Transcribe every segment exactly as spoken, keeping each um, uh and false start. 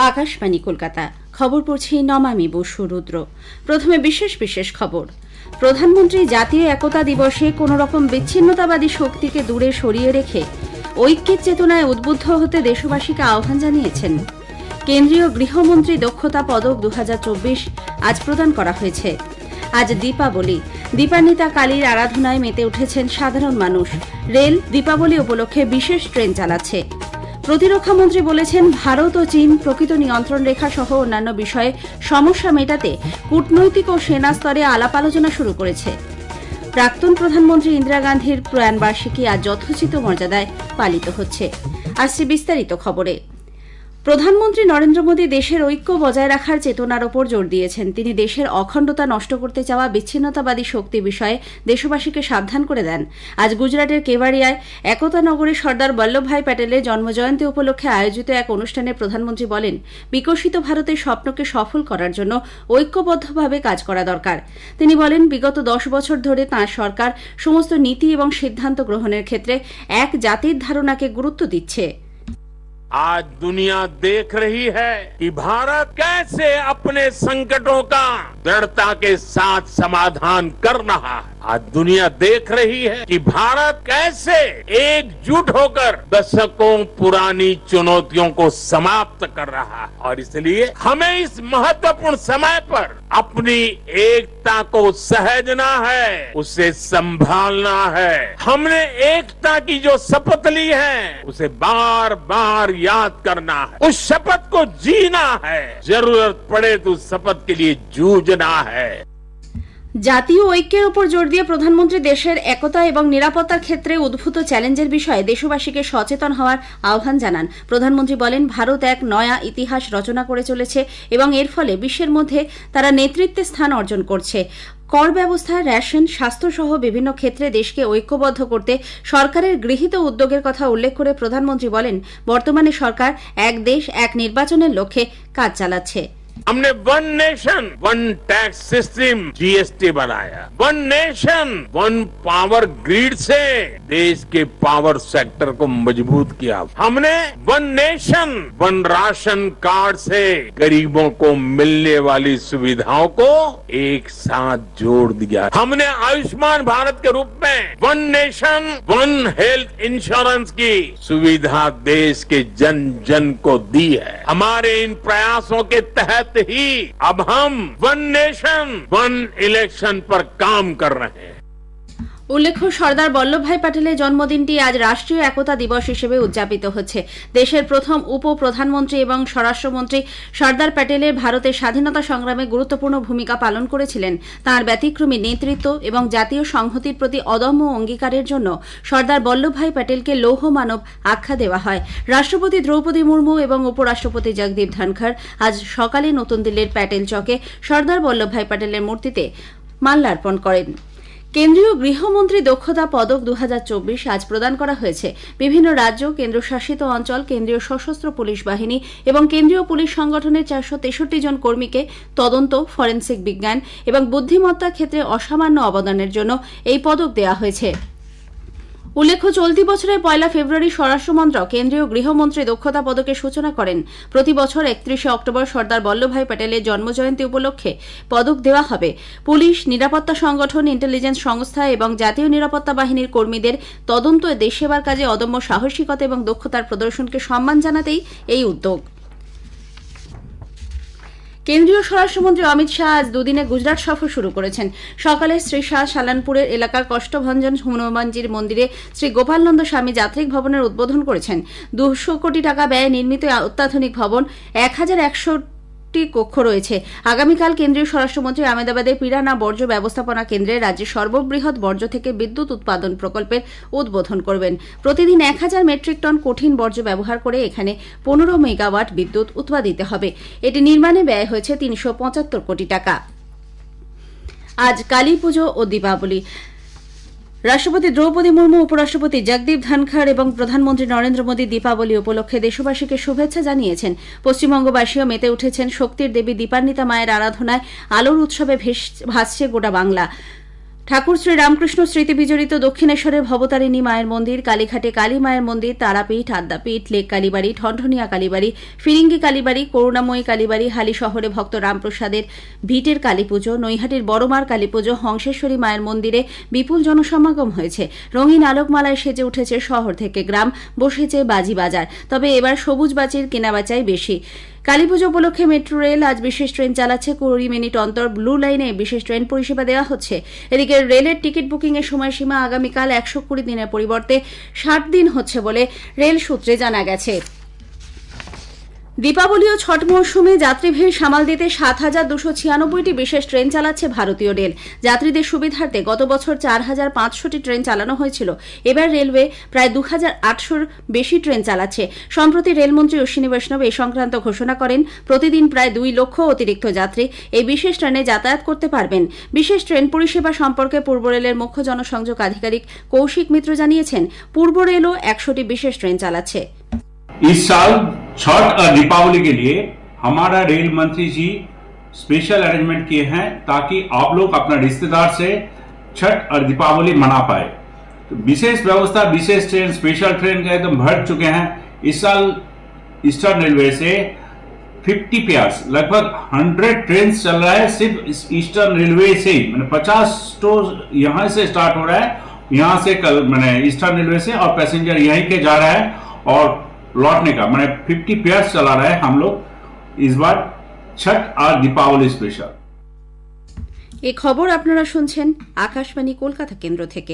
আকাশবাণী কলকাতা খবর পড়ছি নমামি বসু রুদ্র। প্রথমে বিশেষ বিশেষ খবর। প্রধানমন্ত্রী জাতীয় একতা দিবসে কোন রকম বিচ্ছিন্নতাবাদী শক্তিকে দূরে সরিয়ে রেখে ঐক্যের চেতনায় উদ্বুদ্ধ হতে দেশবাসীকে আহ্বান জানিয়েছেন। কেন্দ্রীয় গৃহমন্ত্রী দক্ষতা পদক দু হাজার চব্বিশ আজ প্রদান করা হয়েছে। আজ দীপাবলি, দীপান্বিতা কালীর আরাধনায় মেতে উঠেছেন সাধারণ মানুষ। রেল দীপাবলি উপলক্ষে বিশেষ ট্রেন চালাচ্ছে। প্রতিরক্ষা মন্ত্রী বলেছেন, ভারত ও চীন প্রকৃত নিয়ন্ত্রণ রেখা সহ অন্যান্য বিষয়ে সমস্যা মেটাতে কূটনৈতিক ও সেনা স্তরে আলাপ আলোচনা শুরু করেছে। প্রাক্তন প্রধানমন্ত্রী ইন্দিরা গান্ধীর প্রয়াণবার্ষিকী আজ যথোচিত মর্যাদায় পালিত হচ্ছে। আসছে বিস্তারিত খবরে। প্রধানমন্ত্রী নরেন্দ্র মোদী দেশের ঐক্য বজায় রাখার চেতনার ওপর জোর দিয়েছেন। তিনি দেশের অখণ্ডতা নষ্ট করতে চাওয়া বিচ্ছিন্নতাবাদী শক্তি বিষয়ে দেশবাসীকে সাবধান করে দেন। আজ গুজরাটের কেভাড়িয়ায় একতা নগরে সর্দার বল্লভভাই প্যাটেলের জন্মজয়ন্তী উপলক্ষে আয়োজিত এক অনুষ্ঠানে প্রধানমন্ত্রী বলেন, বিকশিত ভারতের স্বপ্নকে সফল করার জন্য ঐক্যবদ্ধভাবে কাজ করা দরকার। তিনি বলেন, বিগত দশ বছর ধরে তাঁর সরকার সমস্ত নীতি এবং সিদ্ধান্ত গ্রহণের ক্ষেত্রে এক জাতির ধারণাকে গুরুত্ব দিচ্ছে। आज दुनिया देख रही है कि भारत कैसे अपने संकटों का दृढ़ता के साथ समाधान कर रहा है। आज दुनिया देख रही है कि भारत कैसे एकजुट होकर दशकों पुरानी चुनौतियों को समाप्त कर रहा है। और इसलिए हमें इस महत्वपूर्ण समय पर अपनी एकता को सहेजना है, उसे संभालना है। हमने एकता की जो शपथ ली है उसे बार बार याद करना है, उस शपथ को जीना है। जरूरत पड़े तो उस शपथ के लिए जूझना है। জাতীয় ঐক্যের উপর জোর দিয়ে প্রধানমন্ত্রী দেশের একতা এবং নিরাপত্তার ক্ষেত্রে উদ্ভূত চ্যালেঞ্জের বিষয়ে দেশবাসীকে সচেতন হওয়ার আহ্বান জানান। প্রধানমন্ত্রী বলেন, ভারত এক নয়া ইতিহাস রচনা করে চলেছে এবং এর ফলে বিশ্বের মধ্যে তারা নেতৃত্বের স্থান অর্জন করছে। কর ব্যবস্থা, রেশন, স্বাস্থ্যসহ বিভিন্ন ক্ষেত্রে দেশকে ঐক্যবদ্ধ করতে সরকারের গৃহীত উদ্যোগের কথা উল্লেখ করে প্রধানমন্ত্রী বলেন, বর্তমানে সরকার এক দেশ এক নির্বাচনের লক্ষ্যে কাজ চালাচ্ছে। हमने one nation one tax system GST बनाया। One nation one power grid से देश के पावर सेक्टर को मजबूत किया। हमने one nation one ration card से गरीबों को मिलने वाली सुविधाओं को एक साथ जोड़ दिया। हमने आयुष्मान भारत के रूप में one nation one health insurance की सुविधा देश के जन जन को दी है। हमारे इन प्रयासों के तहत ही अब हम वन नेशन वन इलेक्शन पर काम कर रहे हैं। উল্লেখ্য, সর্দার বল্লভভাই প্যাটেলের জন্মদিনটি আজ রাষ্ট্রীয় একতা দিবস হিসেবে উদযাপিত হচ্ছে। দেশের প্রথম উপ প্রধানমন্ত্রী এবং স্বরাষ্ট্রমন্ত্রী সর্দার প্যাটেলের ভারতের স্বাধীনতা সংগ্রামে গুরুত্বপূর্ণ ভূমিকা পালন করেছিলেন। তাঁর ব্যতিক্রমী নেতৃত্ব এবং জাতীয় সংহতির প্রতি অদম্য অঙ্গীকারের জন্য সর্দার বল্লভভাই প্যাটেলকে লৌহ মানব আখ্যা দেওয়া হয়। রাষ্ট্রপতি দ্রৌপদী মুর্মু এবং উপরাষ্ট্রপতি জগদীপ ধনখড় আজ সকালে নতুন দিল্লির প্যাটেল চকে সর্দার বল্লভভাই প্যাটেলের মূর্তিতে মাল্যার্পণ করেন। কেন্দ্রীয় গৃহমন্ত্রী দক্ষতা পদক দু হাজার চব্বিশ আজ প্রদান করা হয়েছে। বিভিন্ন রাজ্য, কেন্দ্রশাসিত অঞ্চল, কেন্দ্রীয় সশস্ত্র পুলিশ বাহিনী এবং কেন্দ্রীয় পুলিশ সংগঠনের চারশো তেষট্টি জন কর্মীকে তদন্ত, ফরেন্সিক বিজ্ঞান এবং বুদ্ধিমত্তা ক্ষেত্রে অসামান্য অবদানের জন্য এই পদক দেওয়া হয়েছে। উল্লেখ্য, চলতি বছরের পয়লা ফেব্রুয়ারি স্বরাষ্ট্রমন্ত্রক কেন্দ্রীয় গৃহমন্ত্রী দক্ষতা পদকের সূচনা করেন। প্রতি বছর একত্রিশে অক্টোবর সর্দার বল্লভভাই প্যাটেলের জন্মজয়ন্তী উপলক্ষে পদক দেওয়া হবে। পুলিশ, নিরাপত্তা সংগঠন, ইন্টেলিজেন্স সংস্থা এবং জাতীয় নিরাপত্তা বাহিনীর কর্মীদের তদন্ত ও দেশ সেবার কাজে অদম্য সাহসিকতা এবং দক্ষতার প্রদর্শনকে সম্মান জানাতেই এই উদ্যোগ। কেন্দ্রীয় স্বরাষ্ট্রমন্ত্রী অমিত শাহ আজ দুদিনে গুজরাট সফর শুরু করেছেন। সকালে শ্রী শাহ সালানপুরের এলাকার কষ্টভঞ্জন হনুমানজির মন্দিরে শ্রী গোপালনন্দ স্বামী যাত্রিক ভবনের উদ্বোধন করেছেন। দুশো কোটি টাকা ব্যয়ে নির্মিত অত্যাধুনিক ভবন, এক হাজার একশো কক্ষ রয়েছে। আগামীকাল কেন্দ্রীয় স্বরাষ্ট্রমন্ত্রী আহমেদাবাদের পিরানা বর্জ্য ব্যবস্থাপনা কেন্দ্রে রাজ্যের সর্ববৃহৎ বর্জ্য থেকে বিদ্যুৎ উৎপাদন প্রকল্পের উদ্বোধন করবেন। প্রতিদিন এক হাজার মেট্রিক টন কঠিন বর্জ্য ব্যবহার করে এখানে পনেরো মেগাওয়াট বিদ্যুৎ উৎপাদিত হবে। এটি নির্মাণে ব্যয় হয়েছে তিনশো পঁচাত্তর কোটি টাকা। আজ কালী পুজো ও দীপাবলি। রাষ্ট্রপতি দ্রৌপদী মুর্মু, উপরাষ্ট্রপতি জগদীপ ধনখড় এবং প্রধানমন্ত্রী নরেন্দ্র মোদী দীপাবলি উপলক্ষে দেশবাসীকে শুভেচ্ছা জানিয়েছেন। পশ্চিমবঙ্গবাসীও মেতে উঠেছেন শক্তির দেবী দীপান্বিতা মায়ের আরাধনায়। আলোর উৎসবে ভাসছে গোটা বাংলা। ঠাকুর শ্রী রামকৃষ্ণ স্মৃতি বিজড়িত দক্ষিণেশ্বরের ভবতারিণী মায়ের মন্দির, কালীঘাটে কালী মায়ের মন্দির, তারাপীঠ, আদ্যাপীঠ, লেক কালীবাড়ি, ঠনঠনিয়া কালীবাড়ি, ফিরিঙ্গি কালীবাড়ি, করুণাময়ী কালীবাড়ি, হালি শহরে ভক্ত রামপ্রসাদের ভিটের কালীপুজো, নৈহাটির বড়মার কালীপুজো, হংসেশ্বরী মায়ের মন্দিরে বিপুল জনসমাগম হয়েছে। রঙিন আলোকমালায় সেজে উঠেছে শহর থেকে গ্রাম, বসেছে বাজি বাজার। তবে এবার সবুজ বাজির কেনাবেচাই বেশি। কালীপুজো উপলক্ষে মেট্রো রেল আজ বিশেষ ট্রেন চালাচ্ছে। কুড়ি মিনিট অন্তর ব্লু লাইনে বিশেষ ট্রেন পরিষেবা দেওয়া হচ্ছে। এদিকে রেলের টিকিট বুকিং এর সময়সীমা আগামীকাল একশো কুড়ি দিনের পরিবর্তে ষাট দিন হচ্ছে বলে রেল সূত্রে জানা গেছে। দীপাবলি ও ছট মৌসুমে যাত্রী ভিড় সামাল দিতে সাত হাজার দুশো ছিয়ানব্বইটি বিশেষ ট্রেন চালাচ্ছে ভারতীয় রেল। যাত্রীদের সুবিধার্থে গত বছর চার হাজার পাঁচশোটি ট্রেন চালানো হয়েছিল। এবার রেলওয়ে প্রায় দু হাজার আটশোর বেশি ট্রেন চালাচ্ছে। সম্প্রতি রেলমন্ত্রী অশ্বিনী বৈষ্ণব এই সংক্রান্ত ঘোষণা করেন। প্রতিদিন প্রায় দুই লক্ষ অতিরিক্ত যাত্রী এই বিশেষ ট্রেনে যাতায়াত করতে পারবেন। বিশেষ ট্রেন পরিষেবা সম্পর্কে পূর্ব রেলের মুখ্য জনসংযোগ আধিকারিক কৌশিক মিত্র জানিয়েছেন, পূর্ব রেলও একশোটি বিশেষ ট্রেন চালাচ্ছে। इस साल छठ और दीपावली के लिए हमारा रेल मंत्री जी स्पेशल अरेंजमेंट किए हैं ताकि आप लोग अपना रिश्तेदार से छठ और दीपावली मना पाए। तो विशेष व्यवस्था, विशेष ट्रेन, स्पेशल ट्रेन का एकदम भर चुके हैं। इस साल ईस्टर्न रेलवे से पचास पेयर्स लगभग सौ ट्रेन चल रहा है सिर्फ ईस्टर्न रेलवे से ही। मैंने पचास तो यहां से स्टार्ट हो रहा है, यहां से कल मैंने ईस्टर्न रेलवे से, और पैसेंजर यहीं के जा रहा है और लौटने का मैंने पचास पेयर्स चला रहा है हम लोग इस बार छठ और दीपावली स्पेशल। এই খবর আপনারা শুনছেন আকাশবাণী কলকাতা কেন্দ্র থেকে।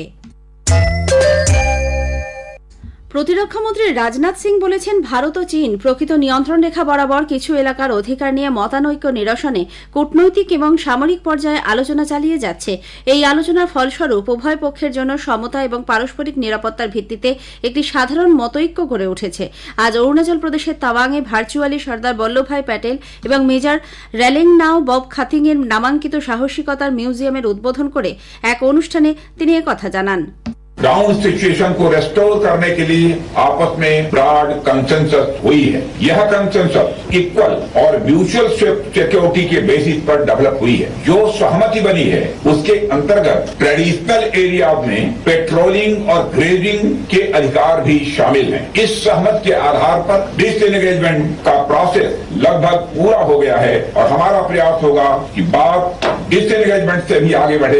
প্রতিরক্ষামন্ত্রী রাজনাথ সিং বলেছেন, ভারত ও চীন প্রকৃত নিয়ন্ত্রণ রেখা বরাবর কিছু এলাকার অধিকার নিয়ে মতানৈক্য নিরসনে কূটনৈতিক এবং সামরিক পর্যায়ে আলোচনা চালিয়ে যাচ্ছে। এই আলোচনার ফলস্বরূপ উভয় পক্ষের জন্য সমতা এবং পারস্পরিক নিরাপত্তার ভিত্তিতে একটি সাধারণ মতৈক্য গড়ে উঠেছে। আজ অরুণাচল প্রদেশের তাওয়াংয়ে ভার্চুয়ালি সর্দার বল্লভভাই প্যাটেল এবং মেজর রেলেংনাও বব খাতিং এর নামাঙ্কিত সাহসিকতার মিউজিয়ামের উদ্বোধন করে এক অনুষ্ঠানে তিনি একথা জানান। डाउन सिचुएशन को रेस्टोर करने के लिए आपस में ब्रॉड कंसेंसस हुई है। यह कंसेंसस इक्वल और म्यूचुअल सिक्योरिटी के बेसिस पर डेवलप हुई है। जो सहमति बनी है उसके अंतर्गत ट्रेडिशनल एरिया में पेट्रोलिंग और ग्रेजिंग के अधिकार भी शामिल हैं। इस सहमति के आधार पर डिसएंगेजमेंट का प्रोसेस लगभग पूरा हो गया है और हमारा प्रयास होगा कि बात डिसएंगेजमेंट से भी आगे बढ़े।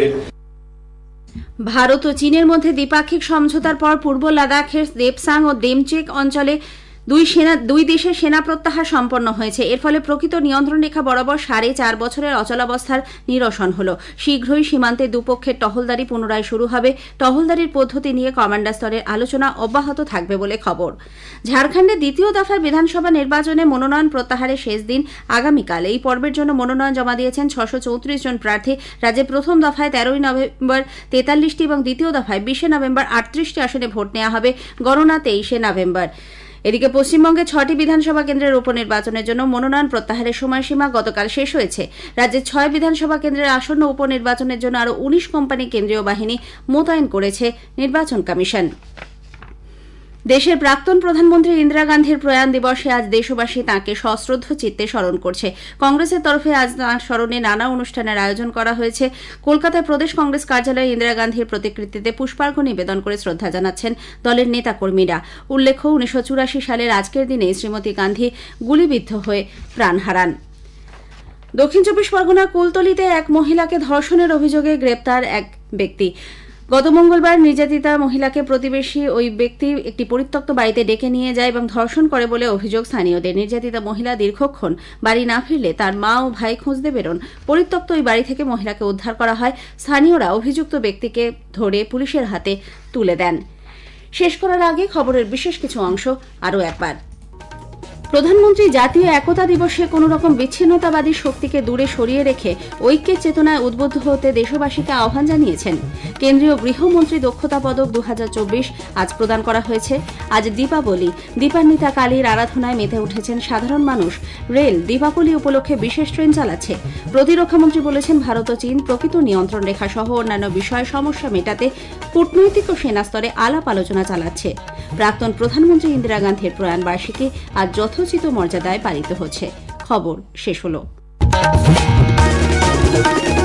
ভারত ও চীনের মধ্যে দ্বিপাক্ষিক সমঝোতার পর পূর্ব লাদাখের দেপসাং ও দেমচেক অঞ্চলে দুই সেনা দুই দেশের সেনা প্রত্যাহার সম্পন্ন হয়েছে। এর ফলে প্রকৃত নিয়ন্ত্রণ রেখা বরাবর সাড়ে চার বছরের অচলাবস্থার নিরসন হল। শীঘ্রই সীমান্তে দুপক্ষের টহলদারি পুনরায় শুরু হবে। টহলদারির পদ্ধতি নিয়ে কমান্ডার স্তরের আলোচনা অব্যাহত থাকবে বলে খবর। ঝাড়খণ্ডের দ্বিতীয় দফার বিধানসভা নির্বাচনে মনোনয়ন প্রত্যাহারের শেষ দিন আগামীকাল। এই পর্বের জন্য মনোনয়ন জমা দিয়েছেন ছশো চৌত্রিশ জন প্রার্থী। রাজ্যে প্রথম দফায় তেরোই নভেম্বর তেতাল্লিশটি এবং দ্বিতীয় দফায় বিশে নভেম্বর আটত্রিশটি আসনে ভোট নেওয়া হবে। গণনা তেইশে নভেম্বর। এদিকে পশ্চিমবঙ্গে ছটি বিধানসভা কেন্দ্রের উপনির্বাচনের জন্য মনোনয়ন প্রত্যাহারের সময়সীমা গতকাল শেষ হয়েছে। রাজ্যের ছয় বিধানসভা কেন্দ্রের আসন্ন উপনির্বাচনের জন্য আরও উনিশ কোম্পানি কেন্দ্রীয় বাহিনী মোতায়েন করেছে নির্বাচন কমিশন। দেশের প্রাক্তন প্রধানমন্ত্রী ইন্দিরা গান্ধীর প্রয়াণ দিবসে আজ দেশবাসী তাঁকে সশ্রদ্ধ চিত্তে স্মরণ করছে। কংগ্রেসের তরফে আজ তাঁর স্মরণে নানা অনুষ্ঠানের আয়োজন করা হয়েছে। কলকাতায় প্রদেশ কংগ্রেস কার্যালয়ে ইন্দিরা গান্ধীর প্রতিকৃতিতে পুষ্পার্ঘ্য নিবেদন করে শ্রদ্ধা জানাচ্ছেন দলের নেতাকর্মীরা। উল্লেখ্য, উনিশশো চুরাশি সালের আজকের দিনে শ্রীমতী গান্ধী গুলিবিদ্ধ হয়ে প্রাণ হারান। দক্ষিণ চব্বিশ পরগনার কুলতলিতে এক মহিলাকে ধর্ষণের অভিযোগে গ্রেপ্তার এক ব্যক্তি। গত মঙ্গলবার নির্যাতিতা মহিলাকে প্রতিবেশী ওই ব্যক্তি একটি পরিত্যক্ত বাড়িতে ডেকে নিয়ে যায় এবং ধর্ষণ করে বলে অভিযোগ স্থানীয়দের। নির্যাতিতা মহিলা দীর্ঘক্ষণ বাড়ি না ফিরলে তার মা ও ভাই খুঁজতে বেরোন। পরিত্যক্ত ওই বাড়ি থেকে মহিলাকে উদ্ধার করা হয়। স্থানীয়রা অভিযুক্ত ব্যক্তিকে ধরে পুলিশের হাতে তুলে দেন। শেষ করার আগে খবরের বিশেষ কিছু অংশ আরও একবার। প্রধানমন্ত্রী জাতীয় একতা দিবসে কোন রকম বিচ্ছিন্নতাবাদী শক্তিকে দূরে সরিয়ে রেখে ঐক্যের চেতনায় উদ্বুদ্ধ হতে দেশবাসীকে আহ্বান জানিয়েছেন। কেন্দ্রীয় গৃহমন্ত্রী দক্ষতা পদক দু হাজার চব্বিশ আজ প্রদান করা হয়েছে। আজ দীপাবলি। দীপান্বিতা কালীর আরাধনায় মেতে উঠেছেন সাধারণ মানুষ। রেল দীপাবলি উপলক্ষে বিশেষ ট্রেন চালাচ্ছে। প্রতিরক্ষামন্ত্রী বলেছেন, ভারত ও চীন প্রকৃত নিয়ন্ত্রণ রেখা সহ অন্যান্য বিষয় সমস্যা মেটাতে কূটনৈতিক ও সেনা স্তরে আলাপ আলোচনা চালাচ্ছে। প্রাক্তন প্রধানমন্ত্রী ইন্দিরা গান্ধীর প্রয়াণ বার্ষিকী আজ যথোচিত মর্যাদায় পালিত হচ্ছে। খবর শেষ হলো।